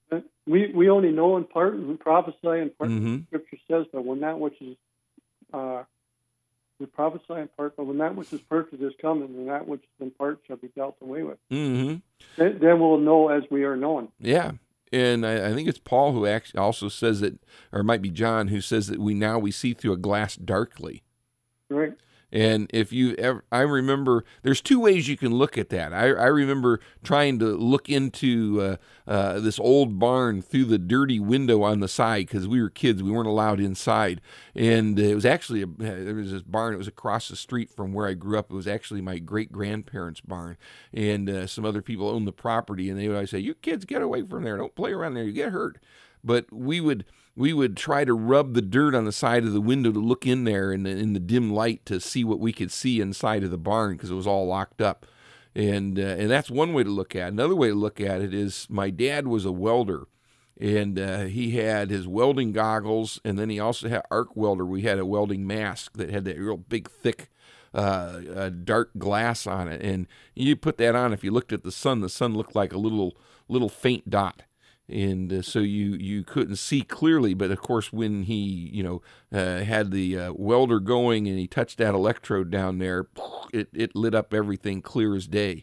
we we only know in part, and we prophesy in part. Mm-hmm. Scripture says that when that which is uh, we prophesy in part, but when that which is perfect is coming, and that which is in part shall be dealt away with. Mm-hmm. Then, then we'll know as we are known. Yeah, and I, I think it's Paul who actually also says that, or it might be John who says that we now we see through a glass darkly. Right. And if you ever, I remember, there's two ways you can look at that. I, I remember trying to look into uh, uh, this old barn through the dirty window on the side because we were kids. We weren't allowed inside. And it was actually, a, there was this barn. It was across the street from where I grew up. It was actually my great-grandparents' barn. And uh, some other people owned the property. And they would always say, you kids get away from there. Don't play around there. You get hurt. but we would we would try to rub the dirt on the side of the window to look in there in the, in the dim light to see what we could see inside of the barn because it was all locked up. And uh, and that's one way to look at it. Another way to look at it is my dad was a welder, and uh, he had his welding goggles, and then he also had arc welder. We had a welding mask that had that real big, thick, uh, uh, dark glass on it. And you put that on, if you looked at the sun, the sun looked like a little little faint dot. And uh, so you, you couldn't see clearly, but of course when he, you know, uh, had the uh, welder going and he touched that electrode down there, it, it lit up everything clear as day.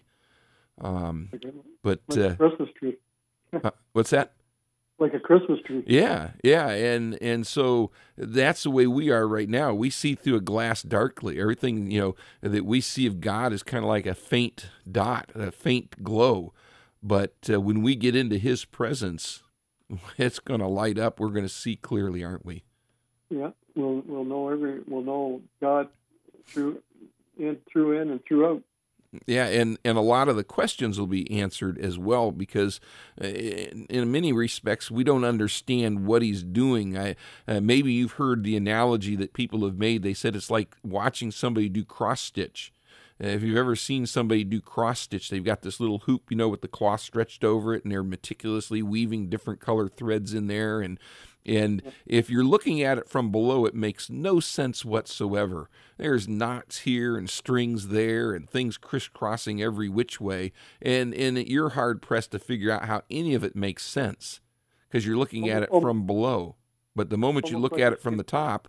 Um, but like a uh, Christmas tree. uh, what's that? Like a Christmas tree. Yeah, yeah, and and so that's the way we are right now. We see through a glass darkly. Everything, you know, that we see of God is kind of like a faint dot, a faint glow. But uh, when we get into His presence, it's going to light up. We're going to see clearly, aren't we? Yeah, we'll we'll know every we'll know God through in through in and throughout. Yeah, and, and a lot of the questions will be answered as well because uh, in, in many respects we don't understand what He's doing. I, uh, maybe you've heard the analogy that people have made. They said it's like watching somebody do cross-stitch. Uh, if you've ever seen somebody do cross-stitch, they've got this little hoop, you know, with the cloth stretched over it, and they're meticulously weaving different color threads in there. And and if you're looking at it from below, it makes no sense whatsoever. There's knots here and strings there and things crisscrossing every which way, and, and you're hard-pressed to figure out how any of it makes sense because you're looking at it from below. But the moment you look at it from the top,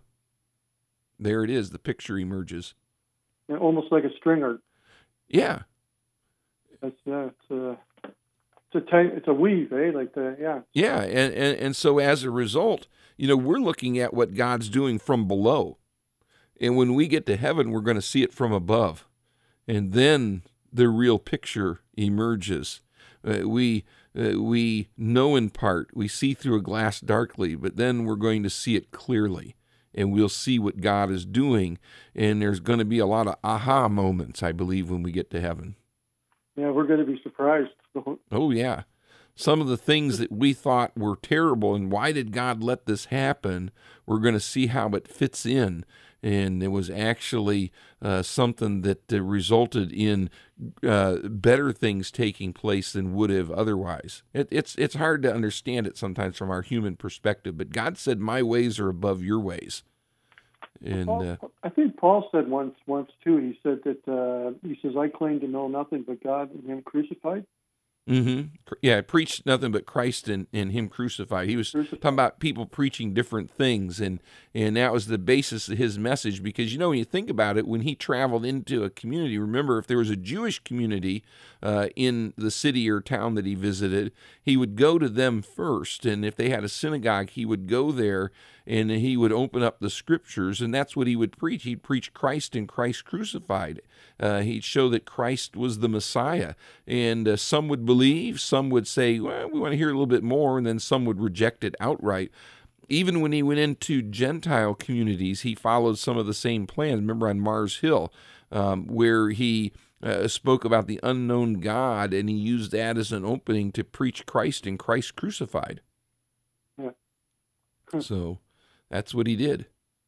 there it is, the picture emerges. Yeah, almost like a string art. Yeah. That's yeah. It's a it's a tight, it's a weave, eh? Like the yeah. Yeah, and, and and so as a result, you know, we're looking at what God's doing from below, and when we get to heaven, we're going to see it from above, and then the real picture emerges. Uh, we uh, we know in part, we see through a glass darkly, but then we're going to see it clearly. And we'll see what God is doing, and there's going to be a lot of aha moments, I believe, when we get to heaven. Yeah, we're going to be surprised. Oh, yeah. Some of the things that we thought were terrible, and why did God let this happen, we're going to see how it fits in. And it was actually uh, something that uh, resulted in uh, better things taking place than would have otherwise. It, it's it's hard to understand it sometimes from our human perspective, but God said, "My ways are above your ways." And Paul, uh, I think Paul said once once too. He said that uh, he says, "I claim to know nothing but God and Him crucified." Mm-hmm. Yeah, preached nothing but Christ and, and Him crucified. He was Crucified. talking about people preaching different things, and, and that was the basis of his message. Because, you know, when you think about it, when he traveled into a community, remember, if there was a Jewish community uh, in the city or town that he visited, he would go to them first. And if they had a synagogue, he would go there and he would open up the scriptures, and that's what he would preach. He'd preach Christ and Christ crucified. Uh, he'd show that Christ was the Messiah. And uh, some would believe, some would say, well, we want to hear a little bit more, and then some would reject it outright. Even when he went into Gentile communities, he followed some of the same plans. Remember on Mars Hill, um, where he uh, spoke about the unknown God, and he used that as an opening to preach Christ and Christ crucified. Yeah. So that's what he did.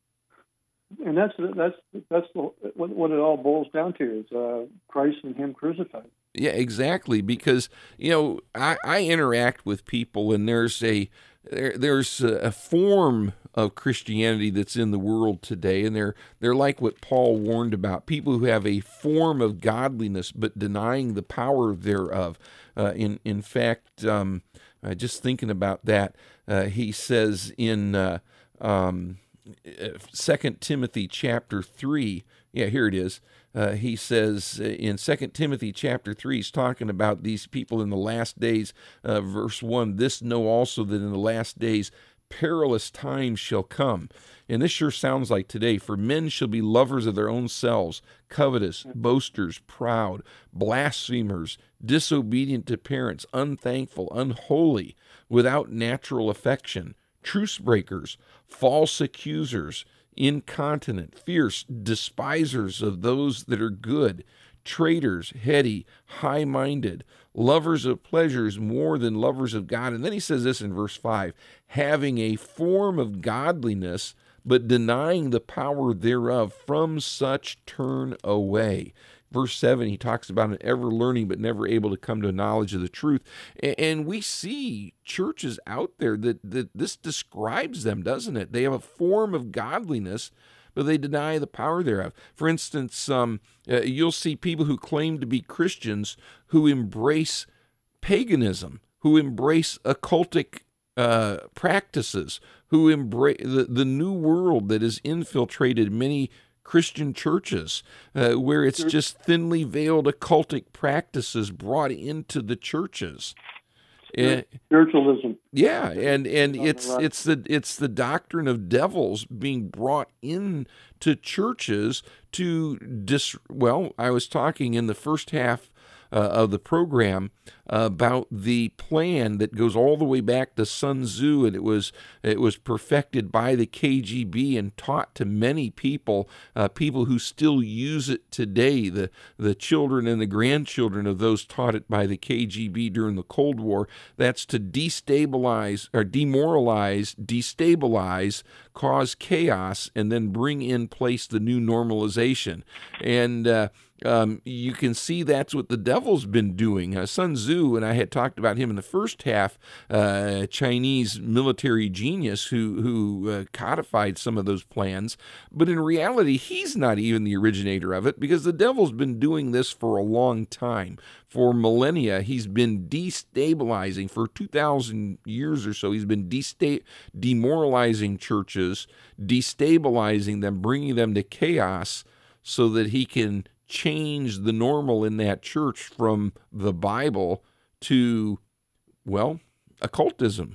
And that's that's that's what what it all boils down to is uh, Christ and Him crucified. Yeah, exactly. Because you know, I, I interact with people, and there's a there, there's a form of Christianity that's in the world today, and they're they're like what Paul warned about: people who have a form of godliness but denying the power thereof. Uh, in in fact, um, uh, just thinking about that, uh, he says in uh, um, Second Timothy chapter three. Yeah, here it is. Uh, he says in Second Timothy chapter three, he's talking about these people in the last days. Uh, verse one, this know also that in the last days perilous times shall come. And this sure sounds like today. For men shall be lovers of their own selves, covetous, boasters, proud, blasphemers, disobedient to parents, unthankful, unholy, without natural affection, truce breakers, false accusers, incontinent, fierce, despisers of those that are good, traitors, heady, high-minded, lovers of pleasures more than lovers of God. And then he says this in verse five, having a form of godliness, but denying the power thereof, from such turn away. Verse seven, he talks about an ever learning but never able to come to a knowledge of the truth. And we see churches out there that, that this describes them, doesn't it? They have a form of godliness, but they deny the power thereof. For instance, um, uh, you'll see people who claim to be Christians who embrace paganism, who embrace occultic uh, practices, who embrace the, the new world that has infiltrated many Christian churches, uh, where it's just thinly veiled occultic practices brought into the churches. Spiritualism. Yeah, and and it's it's the it's the doctrine of devils being brought into churches to dis. Well, I was talking in the first half uh, of the program uh, about the plan that goes all the way back to Sun Tzu, and it was it was perfected by the K G B and taught to many people, uh, people who still use it today, the the children and the grandchildren of those taught it by the K G B during the Cold War. That's to destabilize or demoralize, destabilize, cause chaos, and then bring in place the new normalization. And uh, um, you can see that's what the devil's been doing. Uh, Sun Tzu, and I had talked about him in the first half, uh, Chinese military genius who, who uh, codified some of those plans. But in reality, he's not even the originator of it, because the devil's been doing this for a long time. For millennia, he's been destabilizing. For two thousand years or so, he's been desta- demoralizing churches, destabilizing them, bringing them to chaos so that he can change the normal in that church from the Bible to, well, occultism.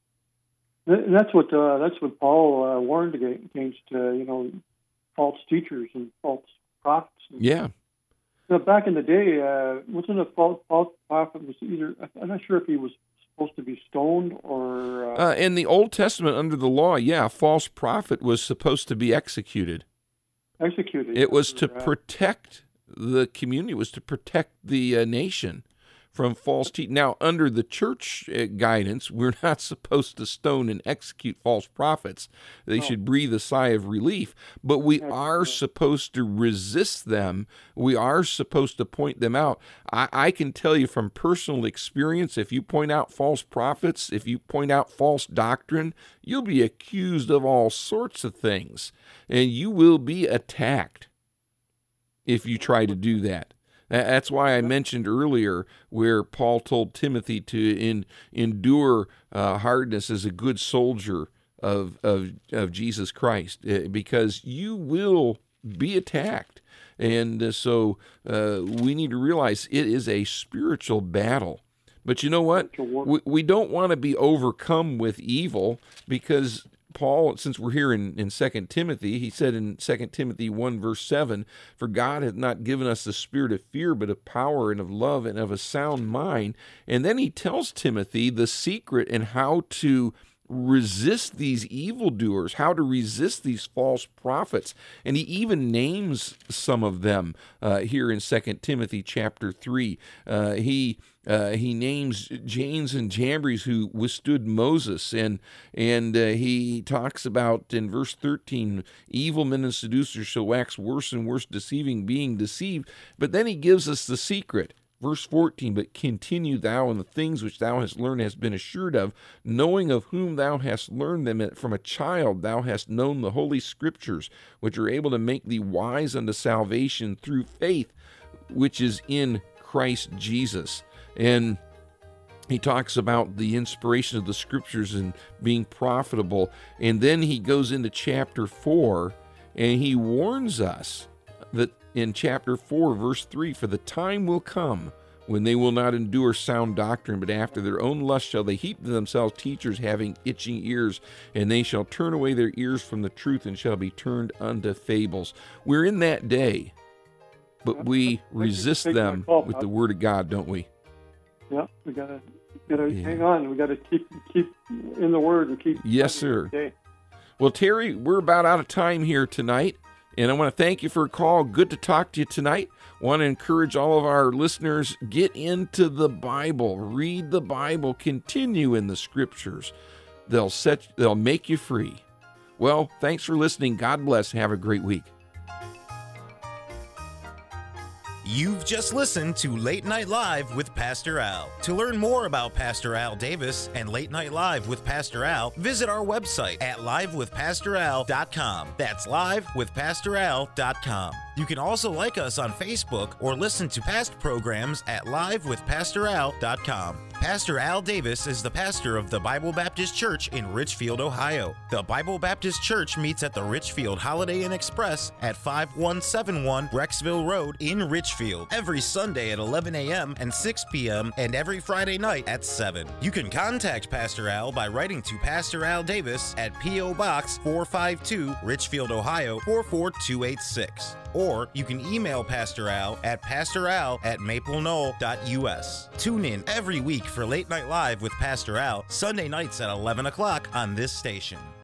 And that's what uh, that's what Paul uh, warned against, uh, you know, false teachers and false prophets. Yeah. So back in the day, uh, wasn't a false, false prophet was either, I'm not sure if he was supposed to be stoned or... Uh, uh, in the Old Testament, under the law, yeah, a false prophet was supposed to be executed. Executed. It was to uh, protect the community, it was to protect the uh, nation from false teaching. Now, under the church uh, guidance, we're not supposed to stone and execute false prophets. They No. should breathe a sigh of relief. But we That's are right. supposed to resist them. We are supposed to point them out. I, I can tell you from personal experience, if you point out false prophets, if you point out false doctrine, you'll be accused of all sorts of things. And you will be attacked if you try to do that. That's why I mentioned earlier where Paul told Timothy to in, endure uh, hardness as a good soldier of, of, of Jesus Christ, because you will be attacked. And uh, so uh, we need to realize it is a spiritual battle. But you know what? We, we don't want to be overcome with evil, because Paul, since we're here in, in Second Timothy, he said in Second Timothy one, verse seven, for God hath not given us the spirit of fear, but of power and of love and of a sound mind. And then he tells Timothy the secret and how to resist these evildoers, how to resist these false prophets. And he even names some of them uh, here in Second Timothy chapter three. Uh, he uh, he names Janes and Jambres who withstood Moses, and and uh, he talks about in verse thirteen, evil men and seducers shall wax worse and worse, deceiving, being deceived. But then he gives us the secret. Verse fourteen, but continue thou in the things which thou hast learned, hast been assured of, knowing of whom thou hast learned them from a child, thou hast known the holy scriptures, which are able to make thee wise unto salvation through faith, which is in Christ Jesus. And he talks about the inspiration of the scriptures and being profitable. And then he goes into chapter four, and he warns us that in chapter four, verse three, for the time will come when they will not endure sound doctrine, but after their own lust shall they heap to themselves teachers having itching ears, and they shall turn away their ears from the truth and shall be turned unto fables. We're in that day, but we resist them with the word of God, don't we? Yeah, we gotta gotta Yeah. hang on. We gotta keep keep in the word and keep. Yes, sir. Okay. Well, Terry, we're about out of time here tonight, and I want to thank you for a call. Good to talk to you tonight. Want to encourage all of our listeners, get into the Bible, read the Bible, continue in the Scriptures. They'll set, they'll make you free. Well, thanks for listening. God bless. Have a great week. You've just listened to Late Night Live with Pastor Al. To learn more about Pastor Al Davis and Late Night Live with Pastor Al, visit our website at live with pastor al dot com. That's live with pastor al dot com. You can also like us on Facebook or listen to past programs at live with pastor al dot com. Pastor Al Davis is the pastor of the Bible Baptist Church in Richfield, Ohio. The Bible Baptist Church meets at the Richfield Holiday Inn Express at five one seven one Brecksville Road in Richfield every Sunday at eleven a.m. and six p.m. and every Friday night at seven. You can contact Pastor Al by writing to Pastor Al Davis at P O. Box four five two, Richfield, Ohio four four two eight six. Or you can email Pastor Al at pastoral at maple knoll dot u s. Tune in every week for Late Night Live with Pastor Al, Sunday nights at eleven o'clock on this station.